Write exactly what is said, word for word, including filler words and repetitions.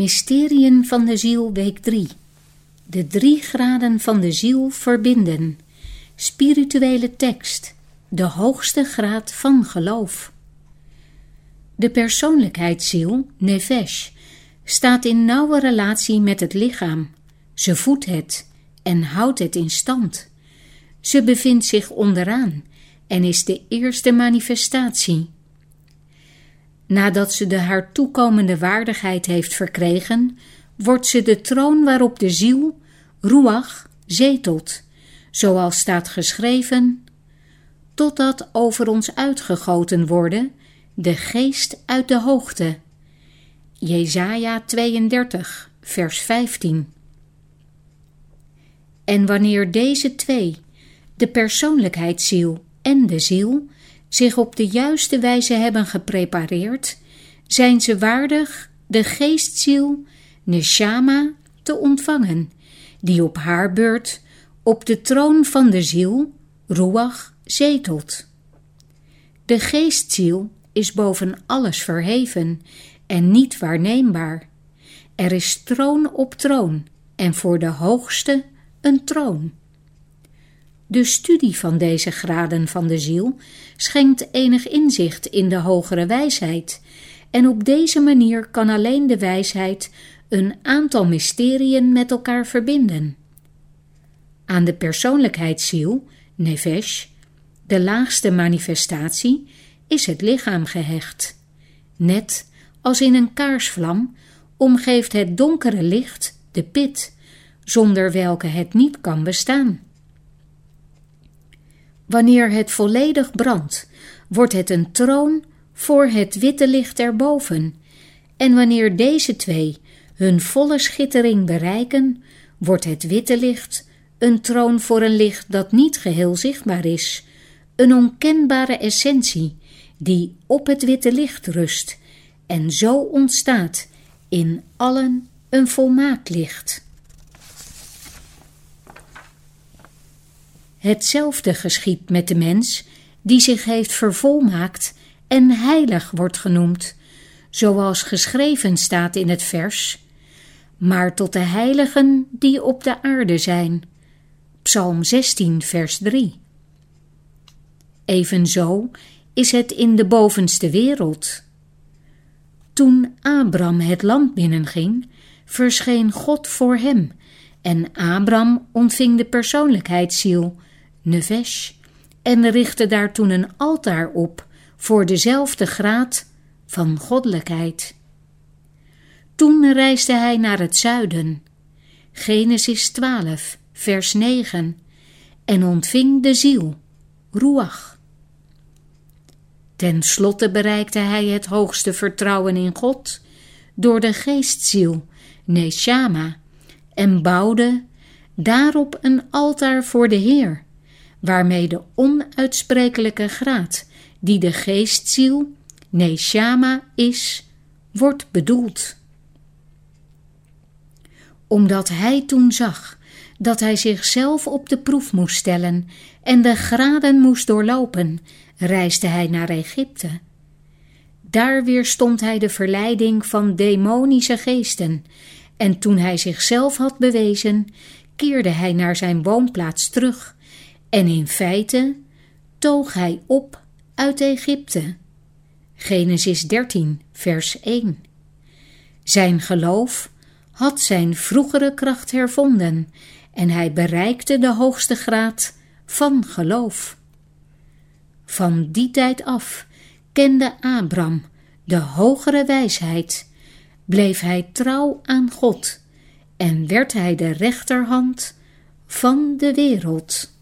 Mysteriën van de ziel, week drie. De drie graden van de ziel verbinden. Spirituele tekst. De hoogste graad van geloof. De persoonlijkheidsziel, nefesh, staat in nauwe relatie met het lichaam. Ze voedt het en houdt het in stand. Ze bevindt zich onderaan en is de eerste manifestatie. Nadat ze de haar toekomende waardigheid heeft verkregen, wordt ze de troon waarop de ziel, ruach, zetelt, zoals staat geschreven, totdat over ons uitgegoten worden de geest uit de hoogte. Jesaja tweeëndertig, vers vijftien. En wanneer deze twee, de persoonlijkheidsziel en de ziel, zich op de juiste wijze hebben geprepareerd, zijn ze waardig de geestziel, neshama, te ontvangen, die op haar beurt op de troon van de ziel, ruach, zetelt. De geestziel is boven alles verheven en niet waarneembaar. Er is troon op troon en voor de hoogste een troon. De studie van deze graden van de ziel schenkt enig inzicht in de hogere wijsheid, en op deze manier kan alleen de wijsheid een aantal mysteriën met elkaar verbinden. Aan de persoonlijkheidsziel, nefesh, de laagste manifestatie, is het lichaam gehecht. Net als in een kaarsvlam omgeeft het donkere licht de pit, zonder welke het niet kan bestaan. Wanneer het volledig brandt, wordt het een troon voor het witte licht erboven, en wanneer deze twee hun volle schittering bereiken, wordt het witte licht een troon voor een licht dat niet geheel zichtbaar is, een onkenbare essentie die op het witte licht rust, en zo ontstaat in allen een volmaakt licht. Hetzelfde geschiedt met de mens die zich heeft vervolmaakt en heilig wordt genoemd, zoals geschreven staat in het vers, maar tot de heiligen die op de aarde zijn. Psalm zestien, vers drie. Evenzo is het in de bovenste wereld. Toen Abram het land binnenging, verscheen God voor hem, en Abram ontving de persoonlijkheidsziel, nefesh, en richtte daar toen een altaar op voor dezelfde graad van goddelijkheid. Toen reisde hij naar het zuiden, Genesis twaalf, vers negen, en ontving de ziel, ruach. Ten slotte bereikte hij het hoogste vertrouwen in God door de geestziel, neshama, en bouwde daarop een altaar voor de Heer, waarmee de onuitsprekelijke graad die de geestziel, neshama, is, wordt bedoeld. Omdat hij toen zag dat hij zichzelf op de proef moest stellen en de graden moest doorlopen, reisde hij naar Egypte. Daar weerstond hij de verleiding van demonische geesten, en toen hij zichzelf had bewezen, keerde hij naar zijn woonplaats terug, en in feite toog hij op uit Egypte. Genesis dertien, vers één. Zijn geloof had zijn vroegere kracht hervonden, en hij bereikte de hoogste graad van geloof. Van die tijd af kende Abram de hogere wijsheid, bleef hij trouw aan God en werd hij de rechterhand van de wereld.